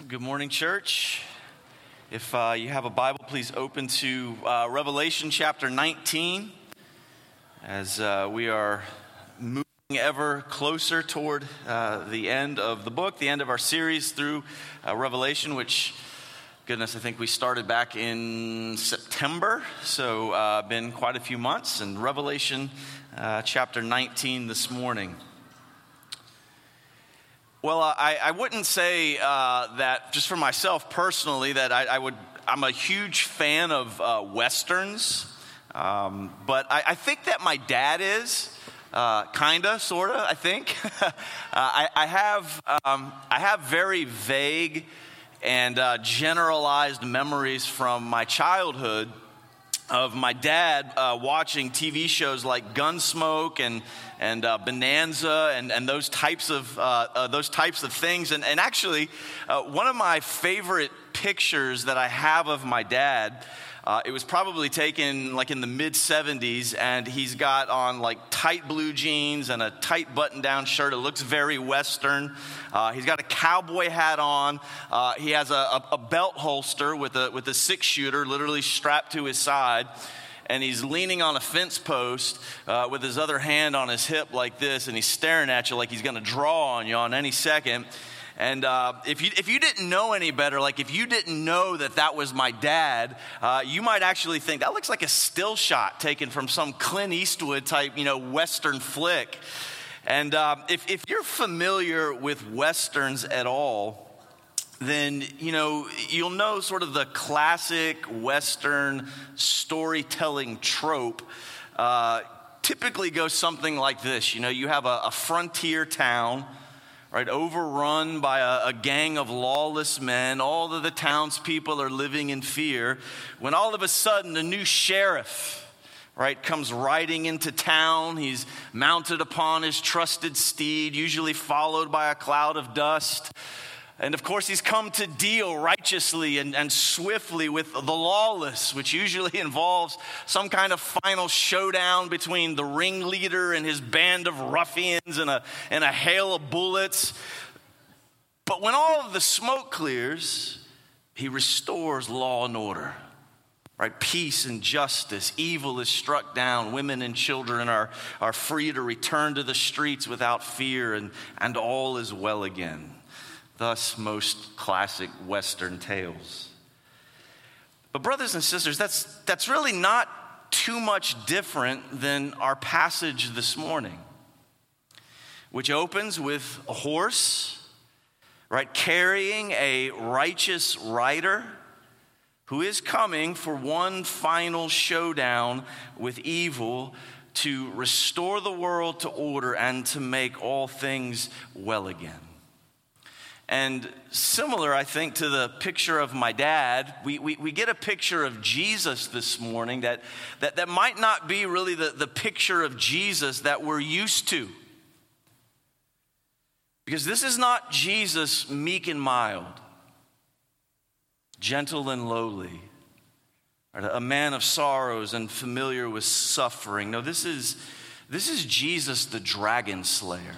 Good morning, church. If you have a Bible, please open to Revelation chapter 19 as we are moving ever closer toward the end of the book, the end of our series through Revelation, which, goodness, I think we started back in September, so been quite a few months, and Revelation chapter 19 this morning. Well, I wouldn't say that just for myself personally that I'm a huge fan of Westerns, but I think that my dad is, kinda, sorta. I think I have very vague and generalized memories from my childhood of my dad watching TV shows like Gunsmoke and Bonanza and those types of things. And actually, one of my favorite pictures that I have of my dad, it was probably taken like in the mid-'70s, and he's got on like tight blue jeans and a tight button-down shirt. It looks very Western. He's got a cowboy hat on. He has a belt holster with a six-shooter literally strapped to his side. And he's leaning on a fence post with his other hand on his hip like this, and he's staring at you like he's going to draw on you on any second. And if you didn't know any better, like if you didn't know that was my dad, you might actually think that looks like a still shot taken from some Clint Eastwood type, Western flick. And if you're familiar with Westerns at all, then, you'll know sort of the classic Western storytelling trope typically goes something like this. You have a frontier town, right, overrun by a gang of lawless men. All of the townspeople are living in fear. When all of a sudden a new sheriff, right, comes riding into town. He's mounted upon his trusted steed, usually followed by a cloud of dust. And of course, he's come to deal righteously and swiftly with the lawless, which usually involves some kind of final showdown between the ringleader and his band of ruffians and a hail of bullets. But when all of the smoke clears, he restores law and order, right? Peace and justice. Evil is struck down. Women and children are free to return to the streets without fear, and all is well again. Thus, most classic Western tales. But brothers and sisters, that's really not too much different than our passage this morning, which opens with a horse, right, carrying a righteous rider who is coming for one final showdown with evil to restore the world to order and to make all things well again. And similar, I think, to the picture of my dad, we get a picture of Jesus this morning that might not be really the picture of Jesus that we're used to. Because this is not Jesus meek and mild, gentle and lowly, a man of sorrows and familiar with suffering. No, this is Jesus the dragon slayer.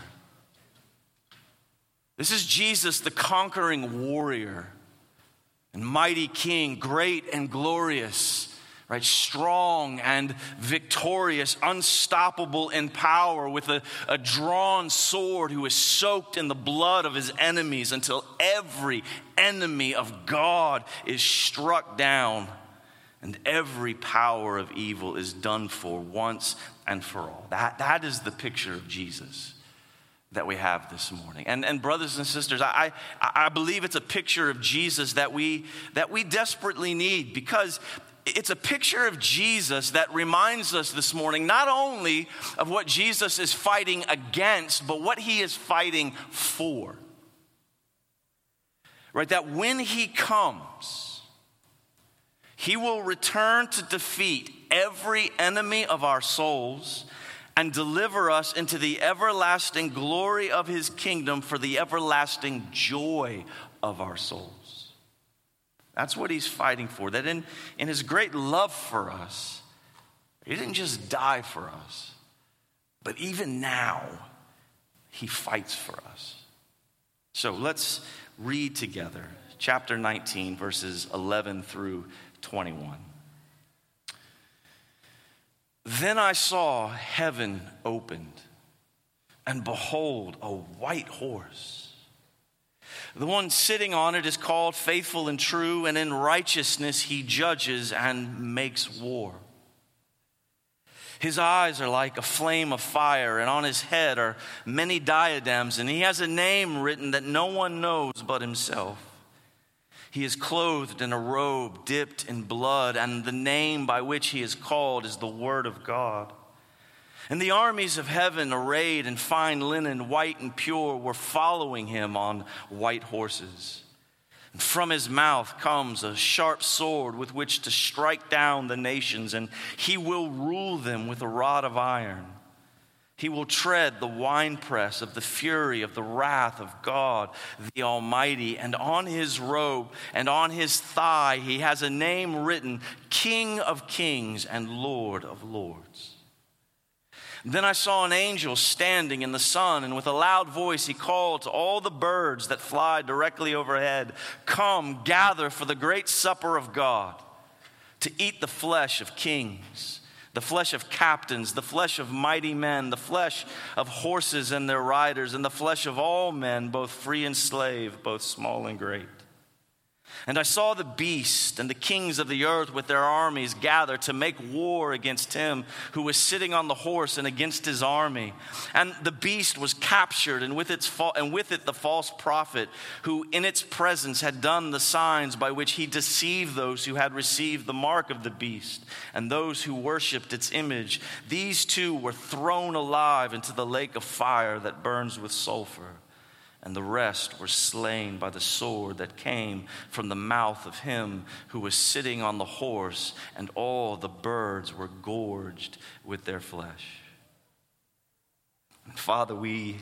This is Jesus, the conquering warrior and mighty king, great and glorious, right? Strong and victorious, unstoppable in power, with a drawn sword, who is soaked in the blood of his enemies until every enemy of God is struck down and every power of evil is done for once and for all. That is the picture of Jesus that we have this morning. And brothers and sisters, I believe it's a picture of Jesus that we desperately need, because it's a picture of Jesus that reminds us this morning not only of what Jesus is fighting against, but what he is fighting for. Right? That when he comes, he will return to defeat every enemy of our souls and deliver us into the everlasting glory of his kingdom for the everlasting joy of our souls. That's what he's fighting for. That in his great love for us, he didn't just die for us, but even now, he fights for us. So let's read together chapter 19, verses 11 through 21. Then I saw heaven opened, and behold, a white horse. The one sitting on it is called Faithful and True, and in righteousness he judges and makes war. His eyes are like a flame of fire, and on his head are many diadems, and he has a name written that no one knows but himself. He is clothed in a robe dipped in blood, and the name by which he is called is the Word of God. And the armies of heaven, arrayed in fine linen, white and pure, were following him on white horses. And from his mouth comes a sharp sword with which to strike down the nations, and he will rule them with a rod of iron. He will tread the winepress of the fury of the wrath of God the Almighty. And on his robe and on his thigh he has a name written, King of Kings and Lord of Lords. Then I saw an angel standing in the sun, and with a loud voice he called to all the birds that fly directly overhead, "Come, gather for the great supper of God, to eat the flesh of kings, the flesh of captains, the flesh of mighty men, the flesh of horses and their riders, and the flesh of all men, both free and slave, both small and great." And I saw the beast and the kings of the earth with their armies gather to make war against him who was sitting on the horse and against his army. And the beast was captured, and with it the false prophet, who in its presence had done the signs by which he deceived those who had received the mark of the beast and those who worshipped its image. These two were thrown alive into the lake of fire that burns with sulfur. And the rest were slain by the sword that came from the mouth of him who was sitting on the horse, and all the birds were gorged with their flesh. And Father, we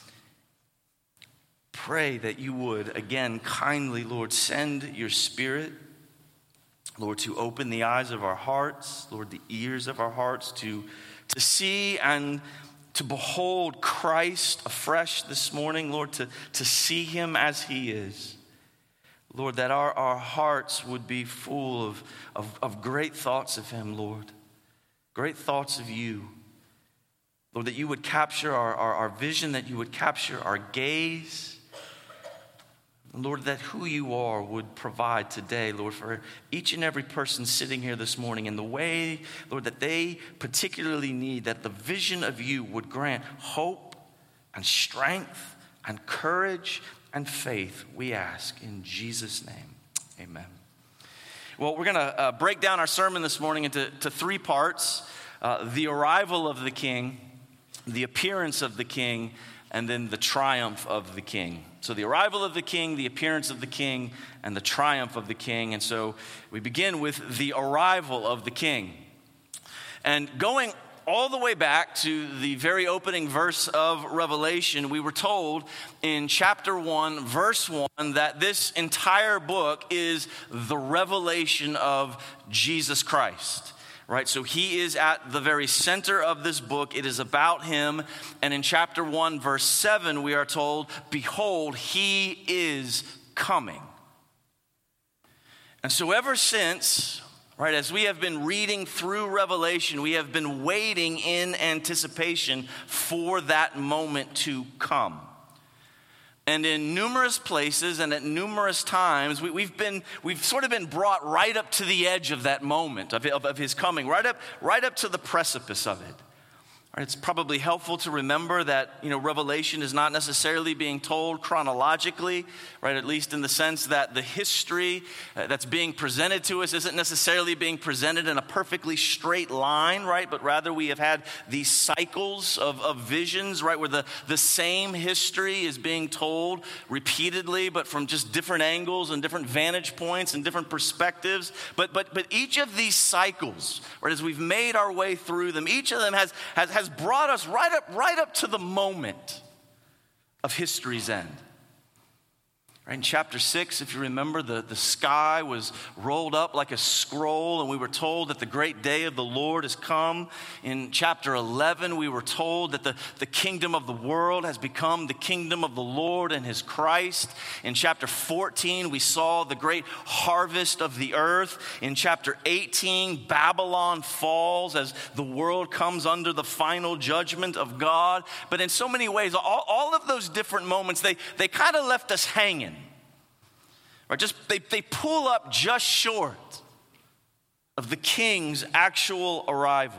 pray that you would, again, kindly, Lord, send your Spirit, Lord, to open the eyes of our hearts, Lord, the ears of our hearts, to see and to behold Christ afresh this morning, Lord, to see him as he is. Lord, that our hearts would be full of great thoughts of him, Lord, great thoughts of you. Lord, that you would capture our vision, that you would capture our gaze. Lord, that who you are would provide today, Lord, for each and every person sitting here this morning in the way, Lord, that they particularly need, that the vision of you would grant hope and strength and courage and faith, we ask in Jesus' name. Amen. Well, we're going to break down our sermon this morning into three parts: the arrival of the King, the appearance of the King, and then the triumph of the King. So the arrival of the King, the appearance of the King, and the triumph of the King. And so we begin with the arrival of the King. And going all the way back to the very opening verse of Revelation, we were told in chapter 1, verse 1, that this entire book is the revelation of Jesus Christ. Right, so he is at the very center of this book. It is about him. And in chapter 1, verse 7, we are told, "Behold, he is coming." And so ever since, right, as we have been reading through Revelation, we have been waiting in anticipation for that moment to come. And in numerous places and at numerous times, we've sort of been brought right up to the edge of that moment of his coming, right up to the precipice of it. It's probably helpful to remember that, Revelation is not necessarily being told chronologically, right? At least in the sense that the history that's being presented to us isn't necessarily being presented in a perfectly straight line, right? But rather we have had these cycles of visions, right? Where the same history is being told repeatedly, but from just different angles and different vantage points and different perspectives. But each of these cycles, right, as we've made our way through them, each of them has brought us right up to the moment of history's end. Right, in chapter 6, if you remember, the sky was rolled up like a scroll, and we were told that the great day of the Lord has come. In chapter 11, we were told that the kingdom of the world has become the kingdom of the Lord and his Christ. In chapter 14, we saw the great harvest of the earth. In chapter 18, Babylon falls as the world comes under the final judgment of God. But in so many ways, all of those different moments, they kind of left us hanging. Or just they pull up just short of the king's actual arrival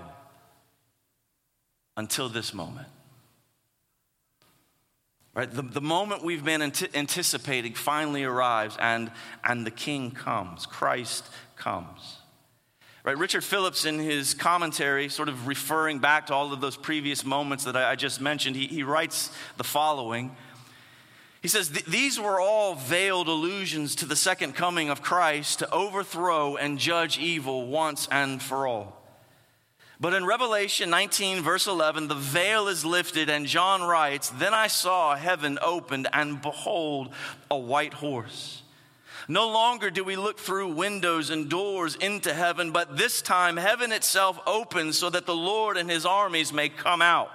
until this moment. Right? The moment we've been anticipating finally arrives, and the king comes. Christ comes. Right? Richard Phillips, in his commentary, sort of referring back to all of those previous moments that I just mentioned, he writes the following. He says, these were all veiled allusions to the second coming of Christ to overthrow and judge evil once and for all. But in Revelation 19, verse 11, the veil is lifted, and John writes, "Then I saw heaven opened, and behold, a white horse. No longer do we look through windows and doors into heaven, but this time heaven itself opens so that the Lord and his armies may come out.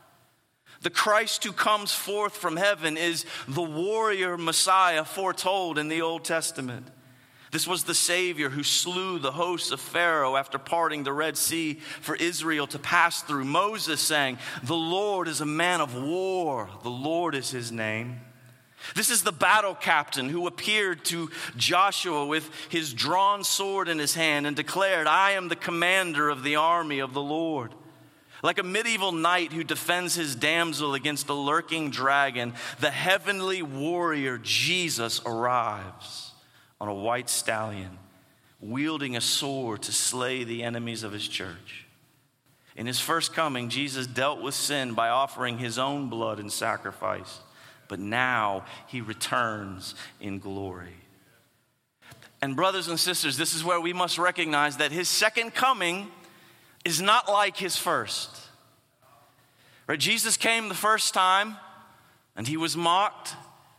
The Christ who comes forth from heaven is the warrior Messiah foretold in the Old Testament. This was the Savior who slew the hosts of Pharaoh after parting the Red Sea for Israel to pass through. Moses sang, 'The Lord is a man of war. The Lord is his name.' This is the battle captain who appeared to Joshua with his drawn sword in his hand and declared, 'I am the commander of the army of the Lord.' Like a medieval knight who defends his damsel against a lurking dragon, the heavenly warrior Jesus arrives on a white stallion, wielding a sword to slay the enemies of his church. In his first coming, Jesus dealt with sin by offering his own blood in sacrifice, but now he returns in glory." And brothers and sisters, this is where we must recognize that his second coming is not like his first. Right? Jesus came the first time, and he was mocked,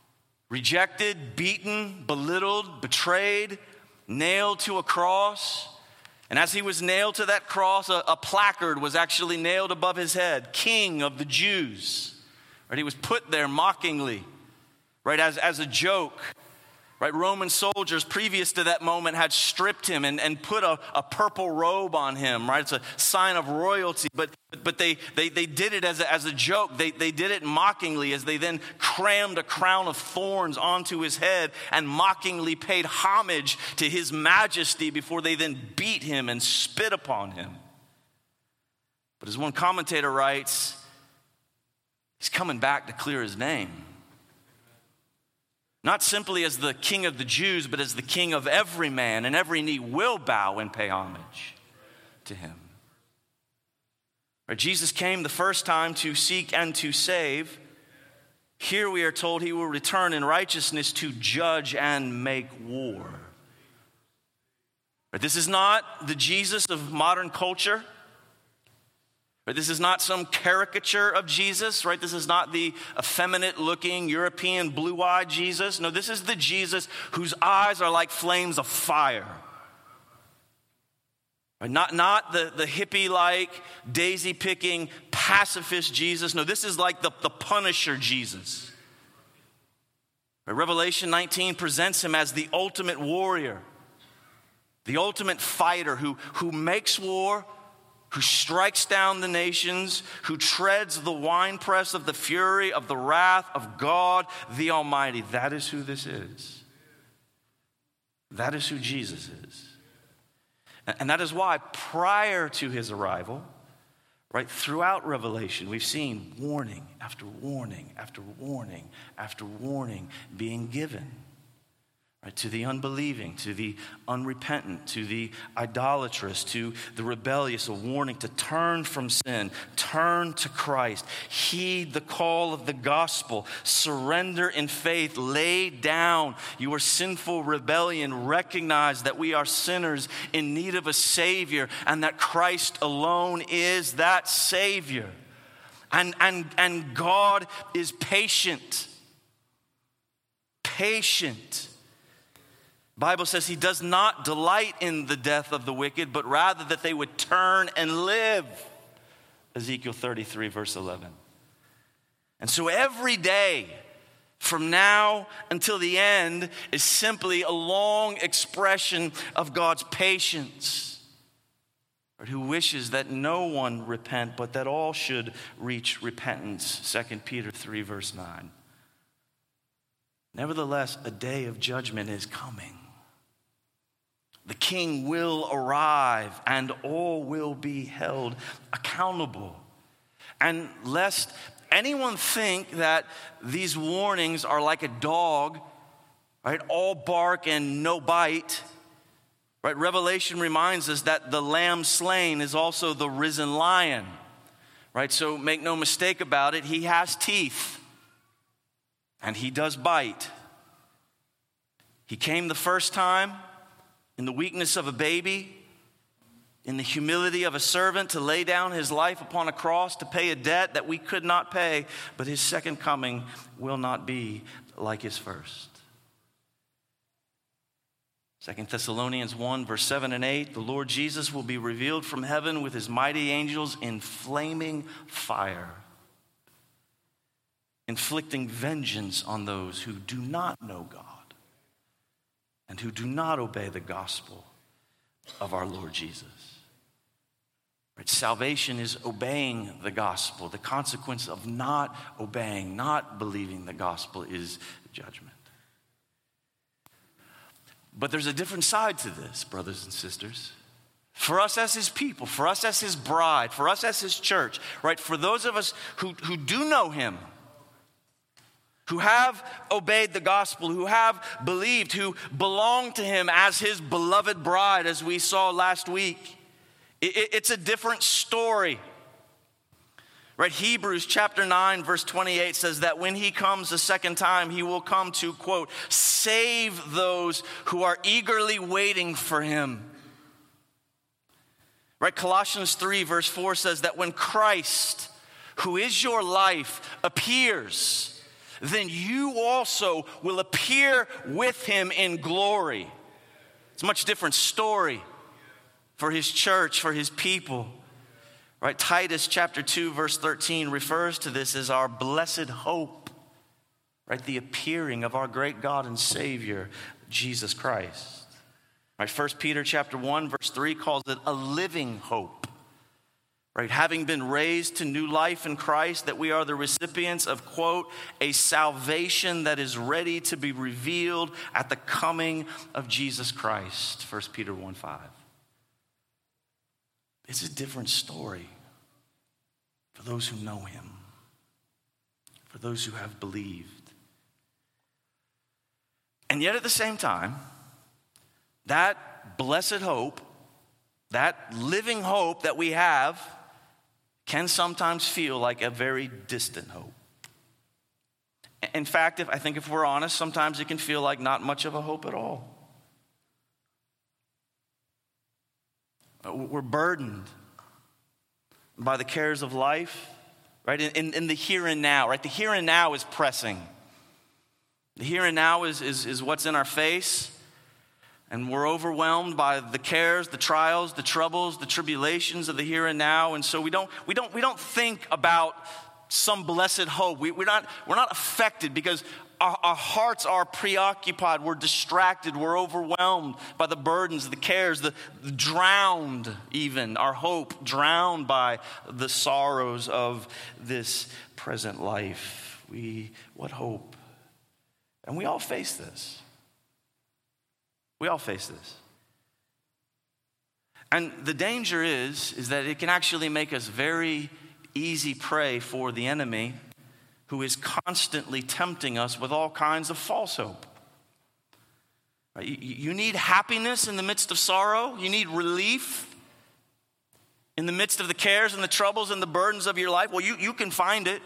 rejected, beaten, belittled, betrayed, nailed to a cross. And as he was nailed to that cross, a placard was actually nailed above his head, "King of the Jews." Right? He was put there mockingly, right, as a joke. Right, Roman soldiers previous to that moment had stripped him and put a purple robe on him. Right, it's a sign of royalty. But they did it as a joke. They did it mockingly as they then crammed a crown of thorns onto his head and mockingly paid homage to his majesty before they then beat him and spit upon him. But as one commentator writes, he's coming back to clear his name. Not simply as the King of the Jews, but as the King of every man, and every knee will bow and pay homage to him. Right, Jesus came the first time to seek and to save. Here we are told he will return in righteousness to judge and make war. Right, this is not the Jesus of modern culture. Right, this is not some caricature of Jesus, right? This is not the effeminate-looking European blue-eyed Jesus. No, this is the Jesus whose eyes are like flames of fire. Right? Not the hippie-like, daisy-picking, pacifist Jesus. No, this is like the Punisher Jesus. Right? Revelation 19 presents him as the ultimate warrior, the ultimate fighter who makes war, who strikes down the nations, who treads the winepress of the fury of the wrath of God the Almighty. That is who this is. That is who Jesus is. And that is why prior to his arrival, right, throughout Revelation, we've seen warning after warning after warning after warning being given. Right, to the unbelieving, to the unrepentant, to the idolatrous, to the rebellious, a warning to turn from sin, turn to Christ, heed the call of the gospel, surrender in faith, lay down your sinful rebellion, recognize that we are sinners in need of a Savior and that Christ alone is that Savior. And God is patient patient. The Bible says he does not delight in the death of the wicked, but rather that they would turn and live. Ezekiel 33, verse 11. And so every day from now until the end is simply a long expression of God's patience, who wishes that no one repent, but that all should reach repentance. 2 Peter 3, verse 9. Nevertheless, a day of judgment is coming. The king will arrive and all will be held accountable. And lest anyone think that these warnings are like a dog, right? All bark and no bite. Right? Revelation reminds us that the lamb slain is also the risen lion. Right? So make no mistake about it, he has teeth. And he does bite. He came the first time in the weakness of a baby, in the humility of a servant, to lay down his life upon a cross to pay a debt that we could not pay. But his second coming will not be like his first. 2 Thessalonians 1, verse 7 and 8, the Lord Jesus will be revealed from heaven with his mighty angels in flaming fire, inflicting vengeance on those who do not know God and who do not obey the gospel of our Lord Jesus. Right? Salvation is obeying the gospel. The consequence of not obeying, not believing the gospel is judgment. But there's a different side to this, brothers and sisters. For us as his people, for us as his bride, for us as his church, right? For those of us who do know him, who have obeyed the gospel, who have believed, who belong to him as his beloved bride, as we saw last week, it's a different story. Right? Hebrews chapter 9, verse 28 says that when he comes a second time, he will come to, quote, save those who are eagerly waiting for him. Right? Colossians 3, verse 4 says that when Christ, who is your life, appears, then you also will appear with him in glory. It's a much different story for his church, for his people. Right, Titus chapter 2, verse 13 refers to this as our blessed hope. Right, the appearing of our great God and Savior, Jesus Christ. Right, 1 Peter chapter 1, verse 3 calls it a living hope. Right, having been raised to new life in Christ, that we are the recipients of, quote, a salvation that is ready to be revealed at the coming of Jesus Christ. 1 Peter 1, 5. It's a different story for those who know him, for those who have believed. And yet at the same time, that blessed hope, that living hope that we have, can sometimes feel like a very distant hope. In fact, if we're honest, sometimes it can feel like not much of a hope at all. We're burdened by the cares of life, right? In the here and now, right? The here and now is pressing. The here and now is what's in our face. And we're overwhelmed by the cares, the trials, the troubles, the tribulations of the here and now. And so we don't think about some blessed hope. We're not affected because our hearts are preoccupied. We're distracted. We're overwhelmed by the burdens, the cares, the drowned even. Our hope drowned by the sorrows of this present life. What hope? And we all face this. We all face this. And the danger is that it can actually make us very easy prey for the enemy, who is constantly tempting us with all kinds of false hope. You need happiness in the midst of sorrow. You need relief in the midst of the cares and the troubles and the burdens of your life. Well, you can find it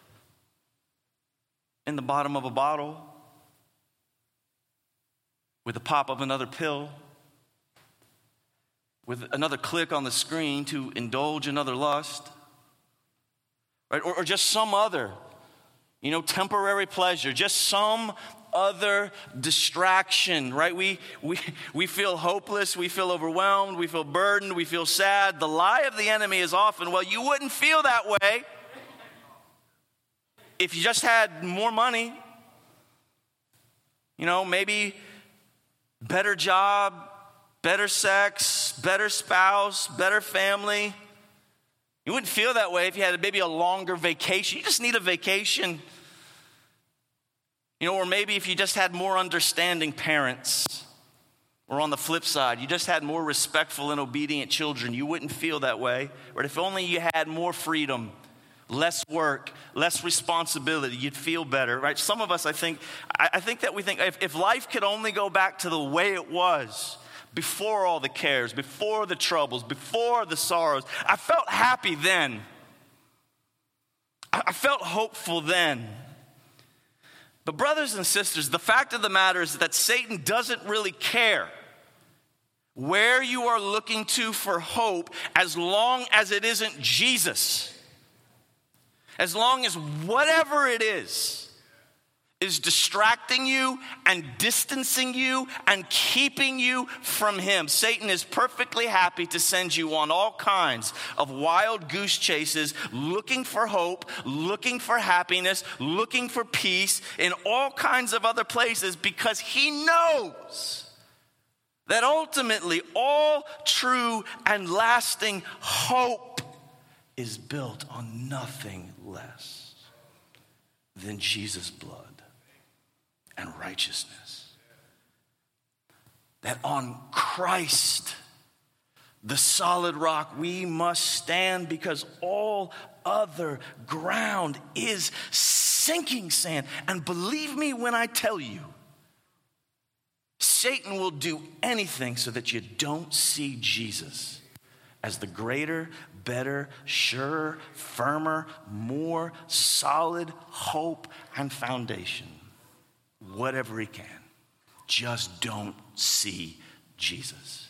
in the bottom of a bottle, with the pop of another pill, with another click on the screen to indulge another lust, right? Or just some other temporary pleasure, just some other distraction, right? We feel hopeless, we feel overwhelmed, we feel burdened, we feel sad. The lie of the enemy is often, well, you wouldn't feel that way if you just had more money. You know, maybe better job, better sex, better spouse, better family. You wouldn't feel that way if you had maybe a longer vacation. You just need a vacation. You know, or maybe if you just had more understanding parents. Or on the flip side, you just had more respectful and obedient children. You wouldn't feel that way. But if only you had more freedom, less work, less responsibility, you'd feel better, right? Some of us, I think that we think if life could only go back to the way it was before all the cares, before the troubles, before the sorrows. I felt happy then. I felt hopeful then. But brothers and sisters, the fact of the matter is that Satan doesn't really care where you are looking to for hope as long as it isn't Jesus. As long as whatever it is distracting you and distancing you and keeping you from him, Satan is perfectly happy to send you on all kinds of wild goose chases, looking for hope, looking for happiness, looking for peace in all kinds of other places, because he knows that ultimately all true and lasting hope is built on nothing less than Jesus' blood and righteousness. That on Christ, the solid rock, we must stand, because all other ground is sinking sand. And believe me when I tell you, Satan will do anything so that you don't see Jesus as the greater, better, surer, firmer, more solid hope and foundation. Whatever he can. Just don't see Jesus.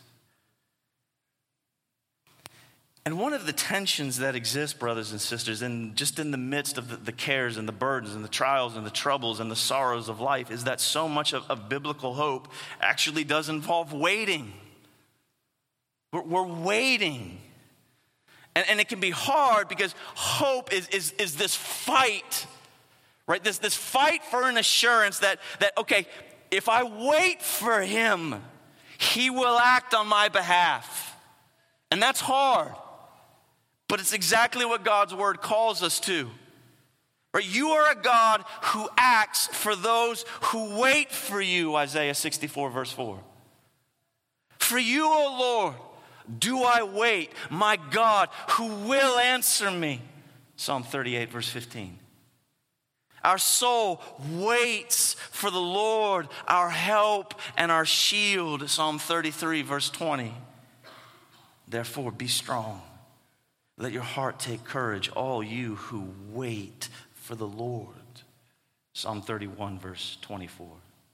And one of the tensions that exist, brothers and sisters, and just in the midst of the cares and the burdens and the trials and the troubles and the sorrows of life, is that so much of biblical hope actually does involve waiting. We're waiting. And it can be hard, because hope is this fight, right? This fight for an assurance that, okay, if I wait for him, he will act on my behalf. And that's hard. But it's exactly what God's word calls us to. Right? You are a God who acts for those who wait for you, Isaiah 64 verse 4. For you, O Lord, do I wait, my God, who will answer me. Psalm 38 verse 15. Our soul waits for the Lord, our help and our shield. Psalm 33 verse 20. Therefore be strong. Let your heart take courage, all you who wait for the Lord. Psalm 31 verse 24.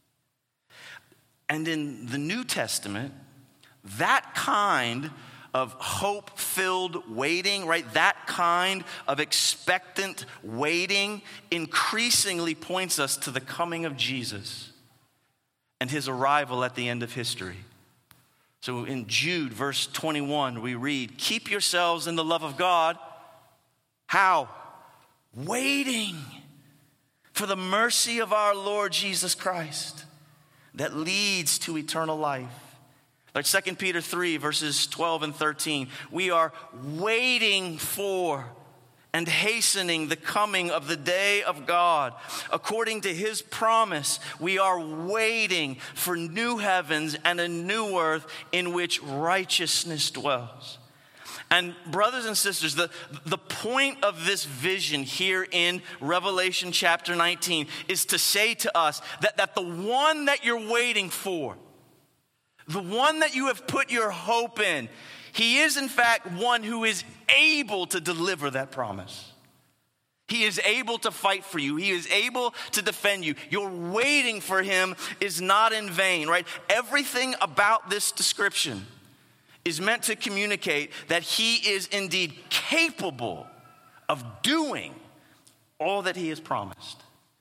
And in the New Testament, that kind of hope-filled waiting, right? That kind of expectant waiting increasingly points us to the coming of Jesus and his arrival at the end of history. So in Jude, verse 21, we read, keep yourselves in the love of God. How? Waiting for the mercy of our Lord Jesus Christ that leads to eternal life. Like 2 Peter 3, verses 12 and 13, we are waiting for and hastening the coming of the day of God. According to his promise, we are waiting for new heavens and a new earth in which righteousness dwells. And brothers and sisters, the point of this vision here in Revelation chapter 19 is to say to us that the one that you're waiting for, the one that you have put your hope in, he is in fact one who is able to deliver that promise. He is able to fight for you. He is able to defend you. Your waiting for him is not in vain, right? Everything about this description is meant to communicate that he is indeed capable of doing all that he has promised.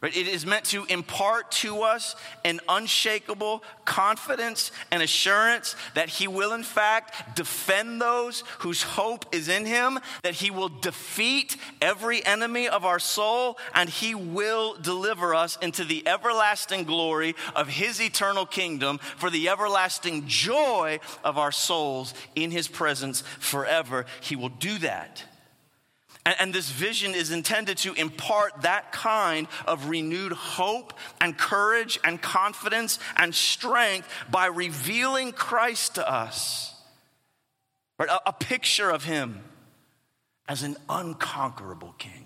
Right? It is meant to impart to us an unshakable confidence and assurance that he will in fact defend those whose hope is in him, that he will defeat every enemy of our soul, and he will deliver us into the everlasting glory of his eternal kingdom for the everlasting joy of our souls in his presence forever. He will do that. And this vision is intended to impart that kind of renewed hope and courage and confidence and strength by revealing Christ to us. Right? A picture of him as an unconquerable king,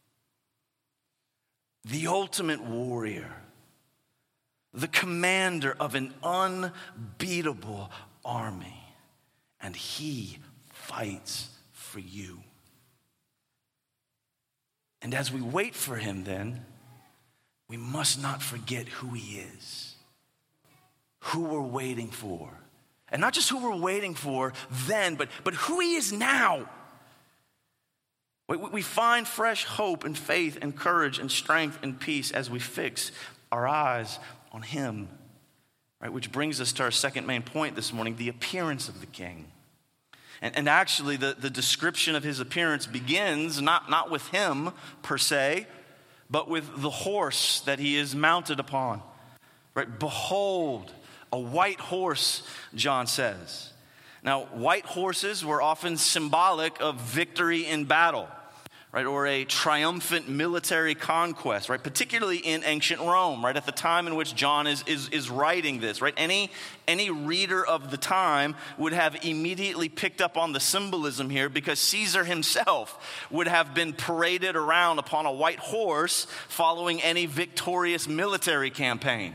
the ultimate warrior, the commander of an unbeatable army, and he fights for you. And as we wait for him then, we must not forget who he is, who we're waiting for. And not just who we're waiting for then, but who he is now. We find fresh hope and faith and courage and strength and peace as we fix our eyes on him. Right, which brings us to our second main point this morning, the appearance of the king. And actually, the description of his appearance begins not with him per se, but with the horse that he is mounted upon. Right? Behold, a white horse, John says. Now, white horses were often symbolic of victory in battle, right, or a triumphant military conquest, right, particularly in ancient Rome, right, at the time in which John is writing this, right. Any reader of the time would have immediately picked up on the symbolism here, because Caesar himself would have been paraded around upon a white horse following any victorious military campaign.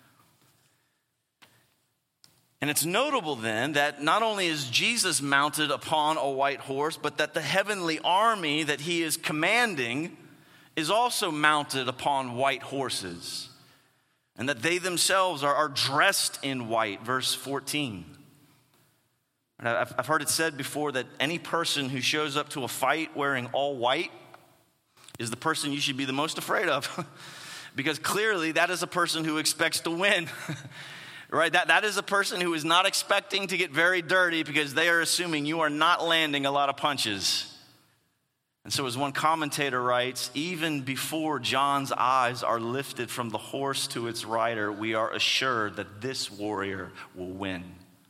And it's notable then that not only is Jesus mounted upon a white horse, but that the heavenly army that he is commanding is also mounted upon white horses, and that they themselves are dressed in white, verse 14. And I've heard it said before that any person who shows up to a fight wearing all white is the person you should be the most afraid of, because clearly that is a person who expects to win. Right, that is a person who is not expecting to get very dirty, because they are assuming you are not landing a lot of punches. And so, as one commentator writes, even before John's eyes are lifted from the horse to its rider, we are assured that this warrior will win.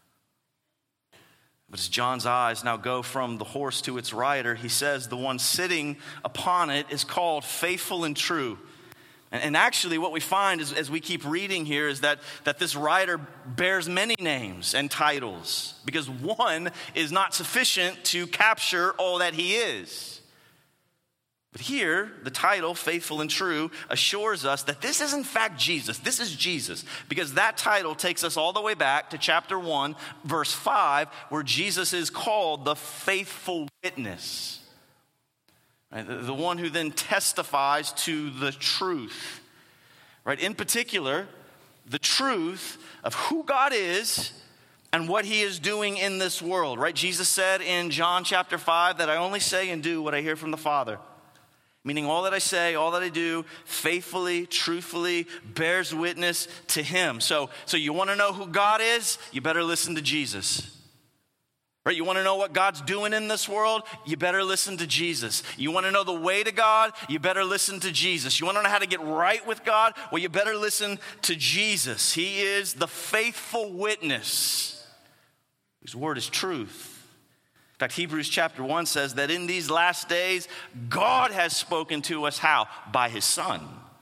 But as John's eyes now go from the horse to its rider, he says the one sitting upon it is called Faithful and True. And actually what we find is, as we keep reading here, is that this rider bears many names and titles, because one is not sufficient to capture all that he is. But here, the title, Faithful and True, assures us that this is in fact Jesus. This is Jesus, because that title takes us all the way back to chapter 1, verse 5, where Jesus is called the Faithful Witness. The one who then testifies to the truth, right? In particular, the truth of who God is and what he is doing in this world, right? Jesus said in John chapter 5 that I only say and do what I hear from the Father. Meaning all that I say, all that I do, faithfully, truthfully, bears witness to him. So you want to know who God is? You better listen to Jesus. Right, you want to know what God's doing in this world? You better listen to Jesus. You want to know the way to God? You better listen to Jesus. You want to know how to get right with God? Well, you better listen to Jesus. He is the faithful witness. His word is truth. In fact, Hebrews chapter 1 says that in these last days, God has spoken to us how? By his Son.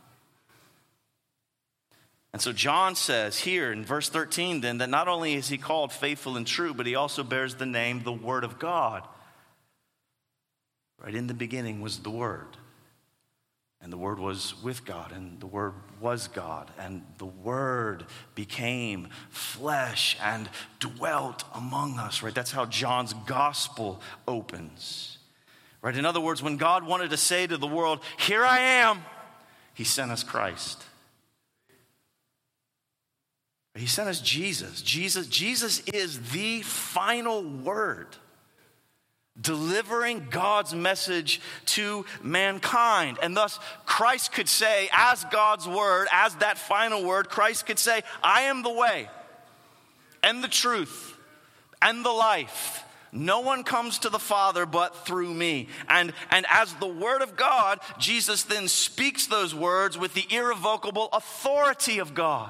And so John says here in verse 13 then that not only is he called faithful and true, but he also bears the name, the Word of God. Right, in the beginning was the Word, and the Word was with God, and the Word was God, and the Word became flesh and dwelt among us. Right, that's how John's gospel opens. Right, in other words, when God wanted to say to the world, "Here I am," he sent us Christ. He sent us Jesus. Jesus is the final word. delivering God's message to mankind. And thus, Christ could say, as God's word, as that final word, Christ could say, I am the way and the truth and the life. No one comes to the Father but through me. And as the word of God, Jesus then speaks those words with the irrevocable authority of God.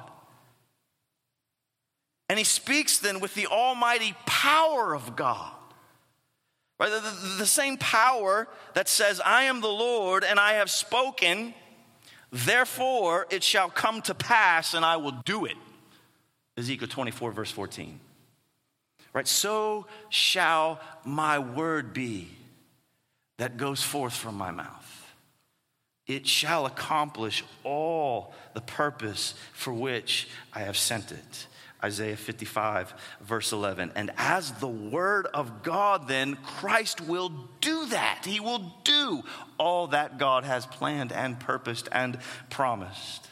And he speaks then with the almighty power of God. Right? The same power that says, I am the Lord and I have spoken, therefore it shall come to pass and I will do it. Ezekiel 24 verse 14. Right? So shall my word be that goes forth from my mouth. It shall accomplish all the purpose for which I have sent it. Isaiah 55, verse 11. And as the word of God, then, Christ will do that. He will do all that God has planned and purposed and promised.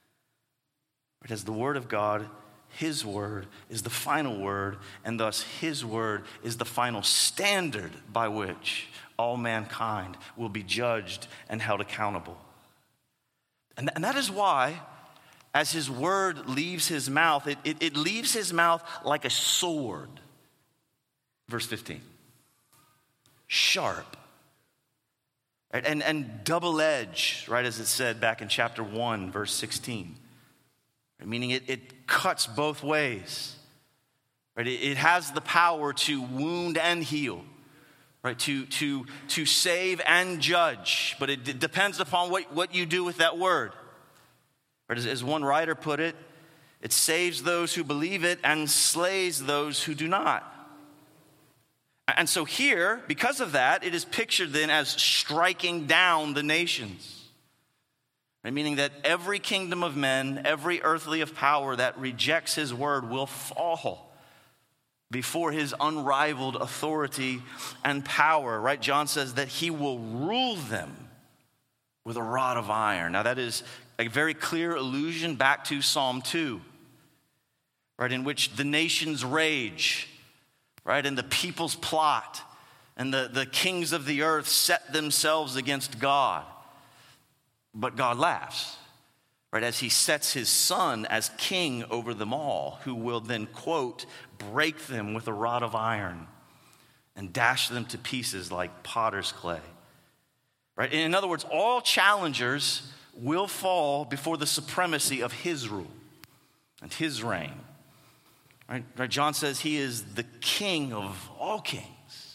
But as the word of God, his word is the final word, and thus his word is the final standard by which all mankind will be judged and held accountable. And that is why, as his word leaves his mouth, it leaves his mouth like a sword. Verse 15. Sharp. Right? And double-edged, right, as it said back in chapter 1, verse 16. Right? Meaning it cuts both ways. Right? It has the power to wound and heal. Right? To save and judge. But it depends upon what you do with that word. As one writer put it, it saves those who believe it and slays those who do not. And so here, because of that, it is pictured then as striking down the nations. Right? Meaning that every kingdom of men, every earthly of power that rejects his word will fall before his unrivaled authority and power. Right? John says that he will rule them with a rod of iron. Now that is a very clear allusion back to Psalm 2, right, in which the nations rage, right, and the peoples plot, and the kings of the earth set themselves against God. But God laughs, right, as he sets his son as king over them all, who will then, quote, break them with a rod of iron and dash them to pieces like potter's clay. Right? In other words, all challengers will fall before the supremacy of his rule and his reign. Right? John says he is the king of all kings.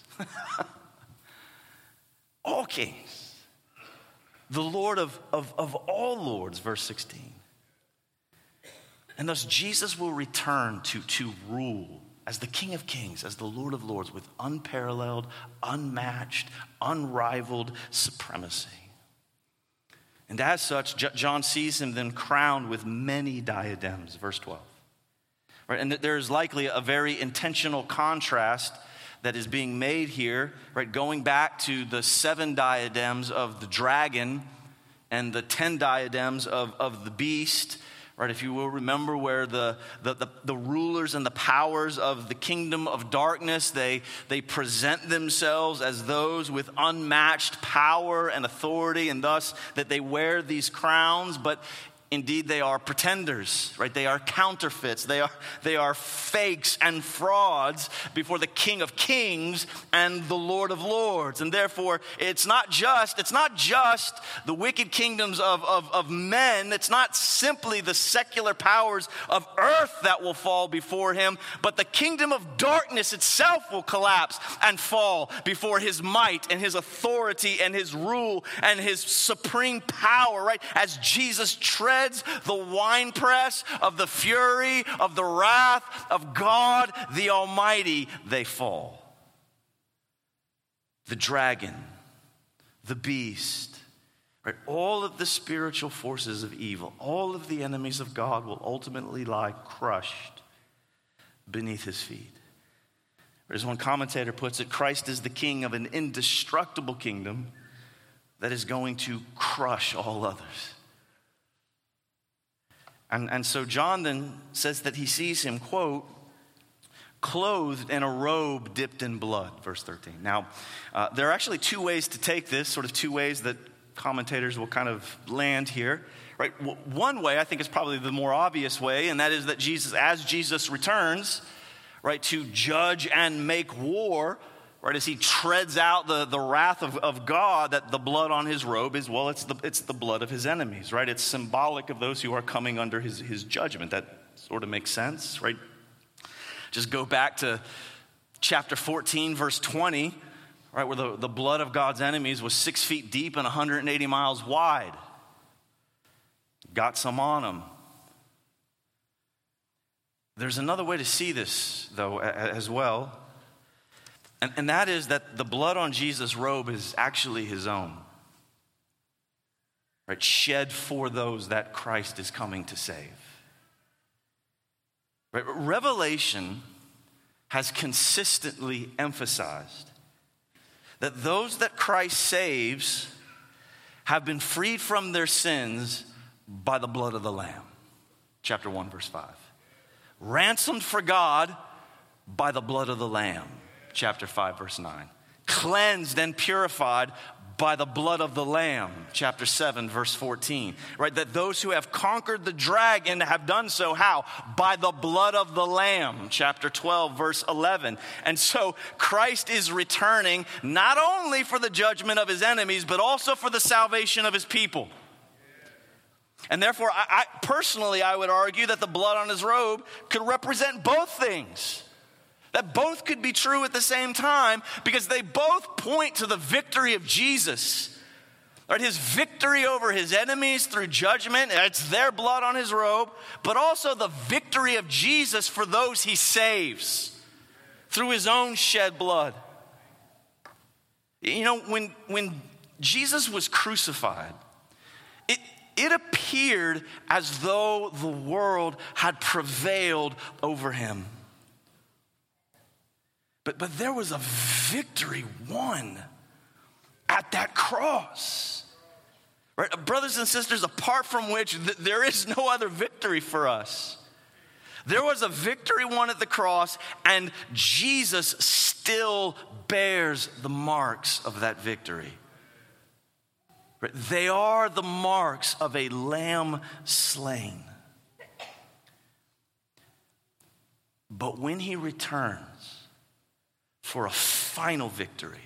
All kings. The Lord of all lords, verse 16. And thus Jesus will return to rule as the King of Kings, as the Lord of Lords, with unparalleled, unmatched, unrivaled supremacy. And as such, John sees him then crowned with many diadems, verse 12. Right? And there is likely a very intentional contrast that is being made here, right? Going back to the 7 diadems of the dragon and the 10 diadems of the beast. Right, if you will remember, where the rulers and the powers of the kingdom of darkness, they present themselves as those with unmatched power and authority, and thus that they wear these crowns, but indeed they are pretenders, right? They are counterfeits. They are fakes and frauds before the King of Kings and the Lord of Lords. And therefore, it's not just the wicked kingdoms of men. It's not simply the secular powers of earth that will fall before him, but the kingdom of darkness itself will collapse and fall before his might and his authority and his rule and his supreme power, right? As Jesus treads the winepress of the fury of the wrath of God the Almighty, they fall. The dragon, the beast, right? All of the spiritual forces of evil, all of the enemies of God will ultimately lie crushed beneath his feet. As one commentator puts it, Christ is the king of an indestructible kingdom that is going to crush all others. And so John then says that he sees him, quote, clothed in a robe dipped in blood, verse 13. Now, there are actually two ways to take this, sort of two ways that commentators will kind of land here. Right? One way, I think, is probably the more obvious way, and that is that as Jesus returns, right, to judge and make war, right, as he treads out the wrath of God, that the blood on his robe is, well, it's the blood of his enemies, right? It's symbolic of those who are coming under his judgment. That sort of makes sense, right? Just go back to chapter 14, verse 20, right, where the blood of God's enemies was 6 feet deep and 180 miles wide. Got some on them. There's another way to see this, though, as well. And that is that the blood on Jesus' robe is actually his own. Right? Shed for those that Christ is coming to save. Right? Revelation has consistently emphasized that those that Christ saves have been freed from their sins by the blood of the Lamb. Chapter 1, verse 5. Ransomed for God by the blood of the Lamb. Chapter 5, verse 9. Cleansed and purified by the blood of the Lamb. Chapter 7, verse 14. Right? That those who have conquered the dragon have done so, how? By the blood of the Lamb. Chapter 12, verse 11. And so Christ is returning not only for the judgment of his enemies, but also for the salvation of his people. And therefore, I personally would argue that the blood on his robe could represent both things. That both could be true at the same time, because they both point to the victory of Jesus. Right? His victory over his enemies through judgment, it's their blood on his robe, but also the victory of Jesus for those he saves through his own shed blood. You know, when Jesus was crucified, it appeared as though the world had prevailed over him. But there was a victory won at that cross. Right? Brothers and sisters, apart from which there is no other victory for us. There was a victory won at the cross, and Jesus still bears the marks of that victory. They are the marks of a lamb slain. But when he returns for a final victory,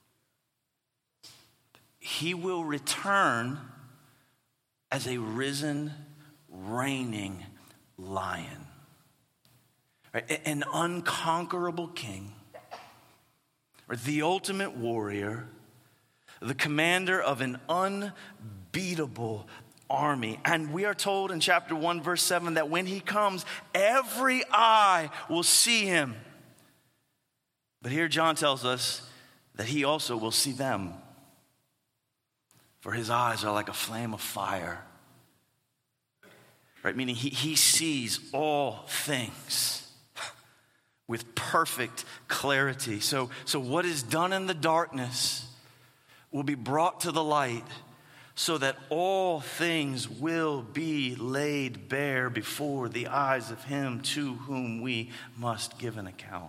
he will return as a risen, reigning lion. Right? An unconquerable king, or the ultimate warrior, the commander of an unbeatable army. And we are told in chapter 1, verse 7, that when he comes, every eye will see him. But here John tells us that he also will see them. For his eyes are like a flame of fire. Right? Meaning he sees all things with perfect clarity. So what is done in the darkness will be brought to the light, so that all things will be laid bare before the eyes of him to whom we must give an account.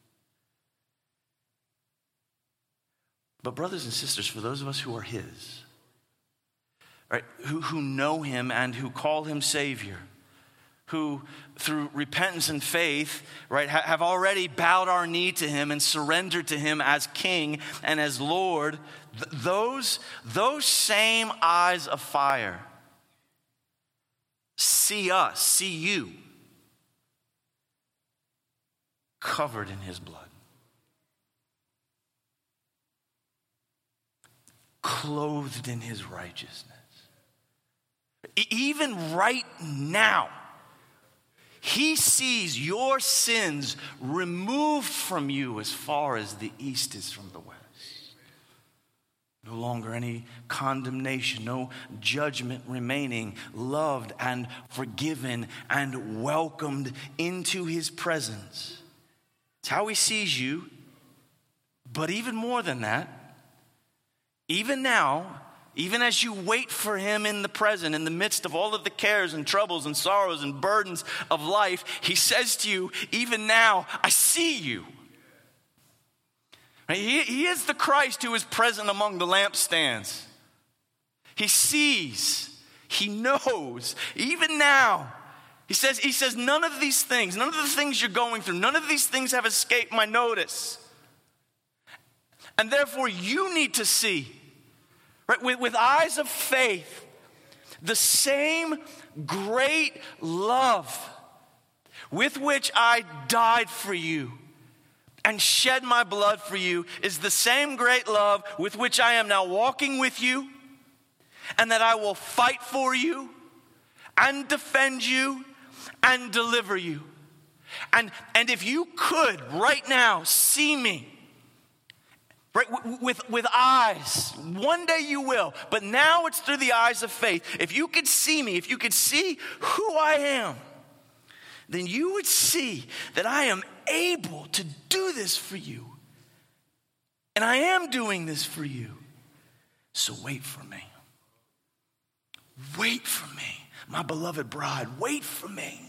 But brothers and sisters, for those of us who are his, right, who know him and who call him Savior, who through repentance and faith, right, have already bowed our knee to him and surrendered to him as King and as Lord, those same eyes of fire see us, see you, covered in his blood, clothed in his righteousness. Even right now, he sees your sins removed from you as far as the east is from the west. No longer any condemnation, no judgment remaining, loved and forgiven and welcomed into his presence. It's how he sees you. But even more than that, even now, Even as you wait for him in the present, in the midst of all of the cares and troubles and sorrows and burdens of life, he says to you, even now, I see you. He is the Christ who is present among the lampstands. He sees, he knows, even now. He says, none of these things, none of the things you're going through, none of these things have escaped my notice. And therefore you need to see, right, with eyes of faith, the same great love with which I died for you and shed my blood for you is the same great love with which I am now walking with you, and that I will fight for you and defend you and deliver you. And if you could right now see me, right, with eyes, one day you will, but now it's through the eyes of faith. If you could see me, if you could see who I am, then you would see that I am able to do this for you. And I am doing this for you. So wait for me. Wait for me, my beloved bride. Wait for me.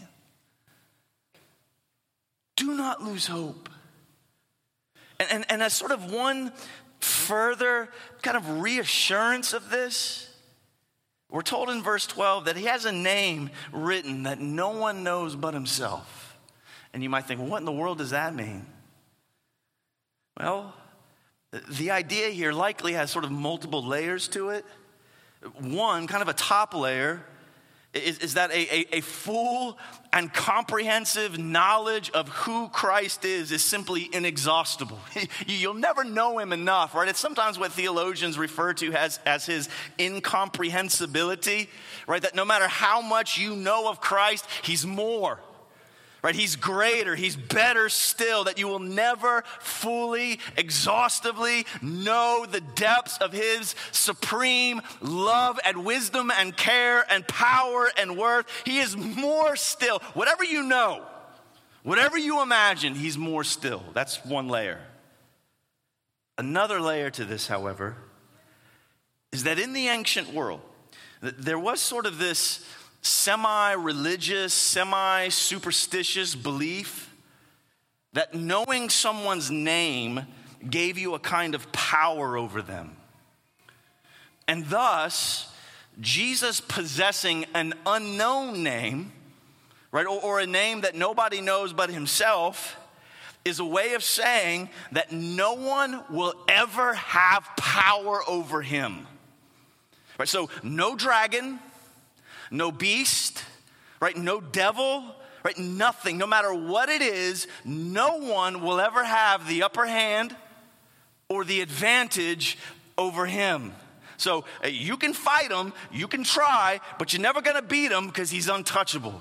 Do not lose hope. And as sort of one further kind of reassurance of this, we're told in verse 12 that he has a name written that no one knows but himself. And you might think, well, what in the world does that mean? Well, the idea here likely has sort of multiple layers to it. One, kind of a top layer, is that a full and comprehensive knowledge of who Christ is simply inexhaustible. You'll never know him enough, right? It's sometimes what theologians refer to as his incomprehensibility, right? That no matter how much you know of Christ, he's more. Right, he's greater, he's better still, that you will never fully, exhaustively know the depths of his supreme love and wisdom and care and power and worth. He is more still. Whatever you know, whatever you imagine, he's more still. That's one layer. Another layer to this, however, is that in the ancient world, there was sort of this semi-religious, semi-superstitious belief that knowing someone's name gave you a kind of power over them. And thus, Jesus possessing an unknown name, right, or a name that nobody knows but himself, is a way of saying that no one will ever have power over him. Right, so no dragon, no beast, right? No devil, right? Nothing, no matter what it is, no one will ever have the upper hand or the advantage over him. So you can fight him, you can try, but you're never going to beat him because he's untouchable.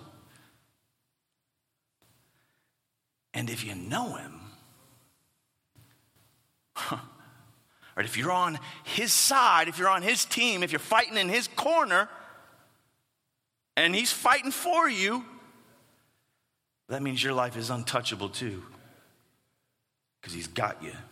And if you know him, right? If you're on his side, if you're on his team, if you're fighting in his corner, and he's fighting for you, that means your life is untouchable too, because he's got you.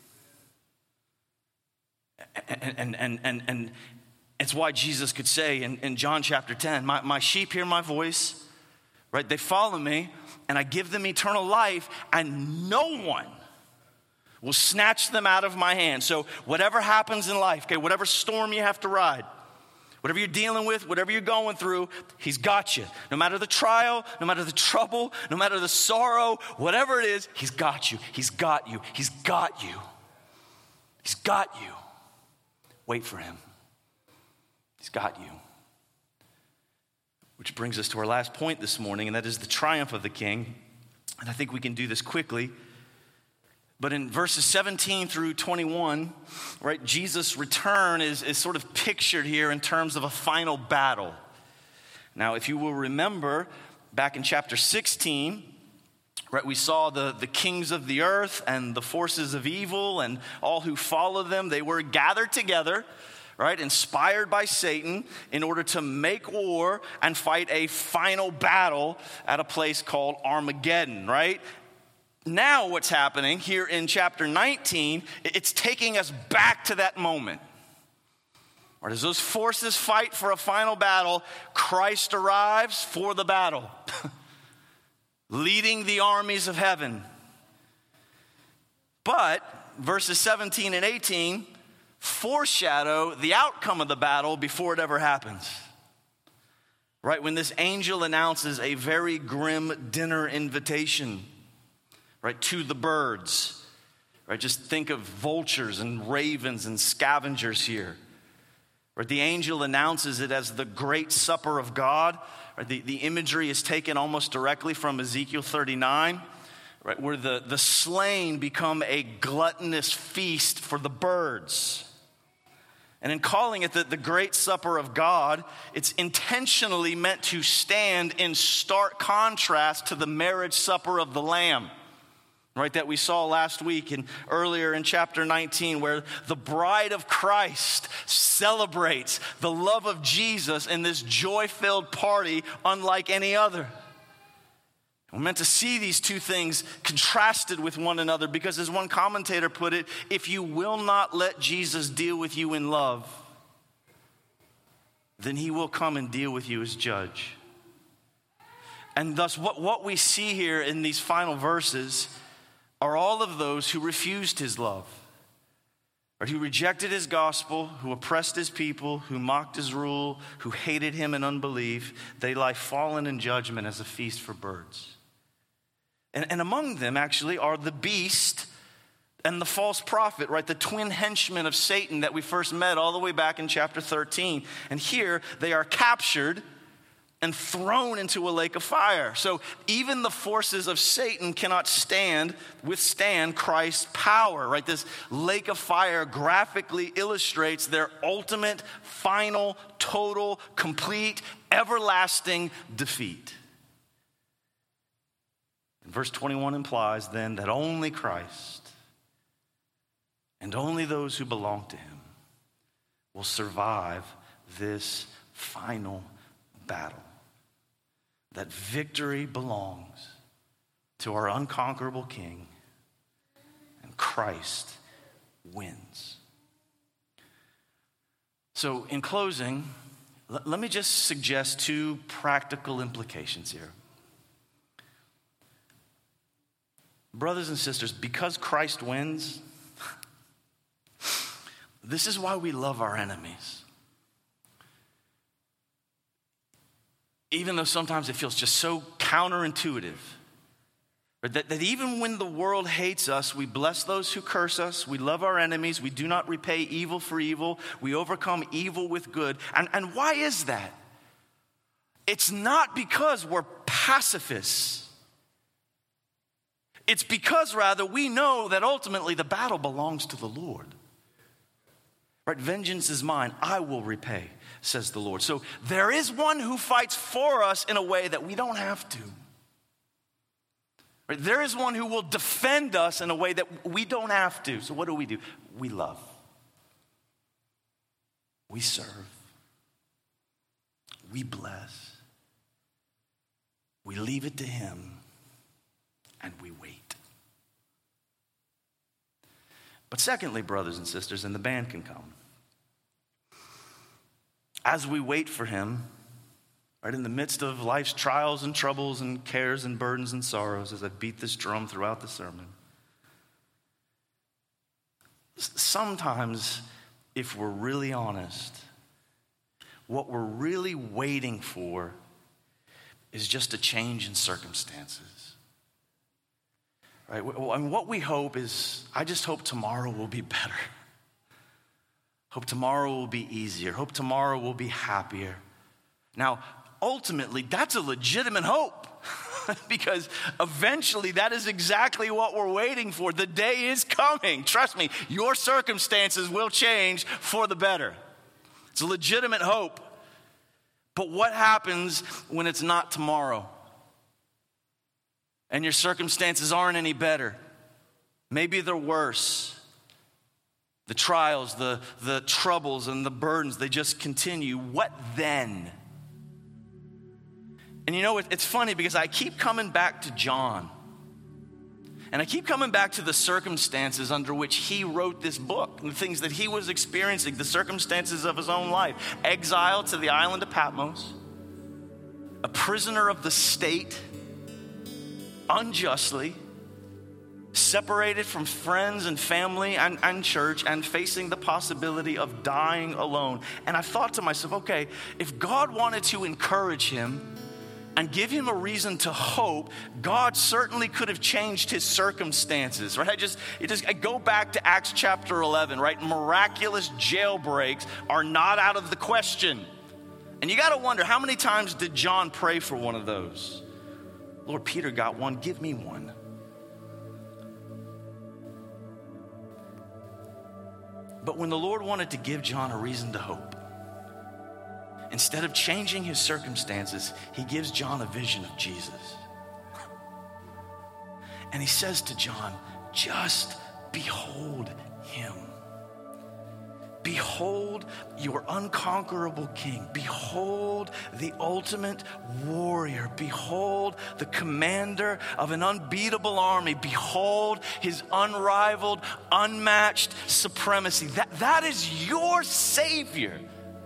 And it's why Jesus could say in John chapter 10, my sheep hear my voice, right? They follow me, and I give them eternal life, and no one will snatch them out of my hand. So whatever happens in life, okay, whatever storm you have to ride, whatever you're dealing with, whatever you're going through, he's got you. No matter the trial, no matter the trouble, no matter the sorrow, whatever it is, he's got you. He's got you. He's got you. He's got you. Wait for him. He's got you. Which brings us to our last point this morning, and that is the triumph of the King. And I think we can do this quickly. But in verses 17 through 21, right, Jesus' return is sort of pictured here in terms of a final battle. Now, if you will remember, back in chapter 16, right, we saw the kings of the earth and the forces of evil and all who followed them. They were gathered together, right, inspired by Satan in order to make war and fight a final battle at a place called Armageddon, right? Now what's happening here in chapter 19, it's taking us back to that moment. Right, as those forces fight for a final battle, Christ arrives for the battle, leading the armies of heaven. But verses 17 and 18 foreshadow the outcome of the battle before it ever happens. Right, when this angel announces a very grim dinner invitation, right, to the birds. Right, just think of vultures and ravens and scavengers here. Right, the angel announces it as the great supper of God. Right, the imagery is taken almost directly from Ezekiel 39, right, where the slain become a gluttonous feast for the birds. And in calling it the great supper of God, it's intentionally meant to stand in stark contrast to the marriage supper of the Lamb, right, that we saw last week and earlier in chapter 19, where the bride of Christ celebrates the love of Jesus in this joy-filled party unlike any other. We're meant to see these two things contrasted with one another because, as one commentator put it, if you will not let Jesus deal with you in love, then he will come and deal with you as judge. And thus what we see here in these final verses are all of those who refused his love, or who rejected his gospel, who oppressed his people, who mocked his rule, who hated him in unbelief. They lie fallen in judgment as a feast for birds. And among them, actually, are the beast and the false prophet, right? The twin henchmen of Satan that we first met all the way back in chapter 13. And here they are captured and thrown into a lake of fire. So even the forces of Satan cannot withstand Christ's power, right? This lake of fire graphically illustrates their ultimate, final, total, complete, everlasting defeat. And verse 21 implies then that only Christ and only those who belong to him will survive this final battle. That victory belongs to our unconquerable King, and Christ wins. So in closing, let me just suggest two practical implications here. Brothers and sisters, because Christ wins, this is why we love our enemies. Even though sometimes it feels just so counterintuitive. That even when the world hates us, we bless those who curse us. We love our enemies. We do not repay evil for evil. We overcome evil with good. And why is that? It's not because we're pacifists. It's because, rather, we know that ultimately the battle belongs to the Lord. Right? Vengeance is mine. I will repay, says the Lord. So there is one who fights for us in a way that we don't have to. Right? There is one who will defend us in a way that we don't have to. So what do? We love. We serve. We bless. We leave it to him. And we wait. But secondly, brothers and sisters, and the band can come. As we wait for him, right in the midst of life's trials and troubles and cares and burdens and sorrows, as I beat this drum throughout the sermon, sometimes, if we're really honest, what we're really waiting for is just a change in circumstances. Right? And what we hope is, I just hope tomorrow will be better. Hope tomorrow will be easier. Hope tomorrow will be happier. Now, ultimately, that's a legitimate hope. Because eventually that is exactly what we're waiting for. The day is coming. Trust me, your circumstances will change for the better. It's a legitimate hope. But what happens when it's not tomorrow? And your circumstances aren't any better. Maybe they're worse. The trials, the troubles, and the burdens, they just continue. What then? And you know, it's funny because I keep coming back to John. And I keep coming back to the circumstances under which he wrote this book, and the things that he was experiencing, the circumstances of his own life. Exile to the island of Patmos, a prisoner of the state, unjustly, separated from friends and family and church, and facing the possibility of dying alone. And I thought to myself, okay, if God wanted to encourage him and give him a reason to hope, God certainly could have changed his circumstances, right? I go back to Acts chapter 11, right? Miraculous jailbreaks are not out of the question. And you got to wonder, how many times did John pray for one of those? Lord, Peter got one, give me one. But when the Lord wanted to give John a reason to hope, instead of changing his circumstances, he gives John a vision of Jesus. And he says to John, just behold him. Behold your unconquerable king. Behold the ultimate warrior. Behold the commander of an unbeatable army. Behold his unrivaled, unmatched supremacy. That is your Savior.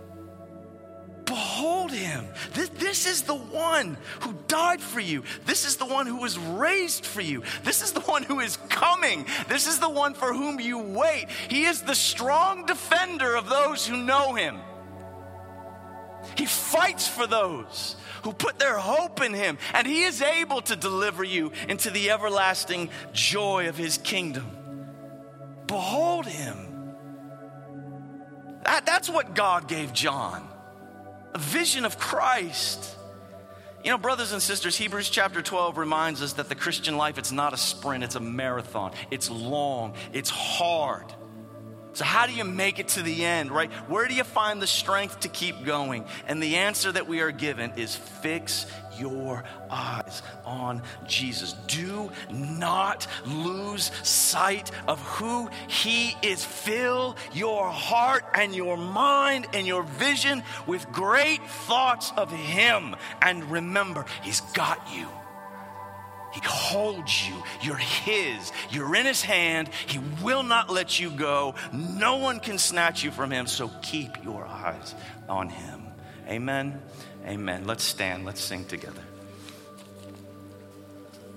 Behold him. This is the one who died for you. This is the one who was raised for you. This is the one who is coming. This is the one for whom you wait. He is the strong defender of those who know him. He fights for those who put their hope in him, and he is able to deliver you into the everlasting joy of his kingdom. Behold him. That's what God gave John. A vision of Christ. You know, brothers and sisters, Hebrews chapter 12 reminds us that the Christian life, it's not a sprint, it's a marathon. It's long, it's hard. So how do you make it to the end, right? Where do you find the strength to keep going? And the answer that we are given is fix your eyes on Jesus. Do not lose sight of who he is. Fill your heart and your mind and your vision with great thoughts of him. And remember, he's got you. He holds you. You're his. You're in his hand. He will not let you go. No one can snatch you from him. So keep your eyes on him. Amen. Amen. Let's stand. Let's sing together.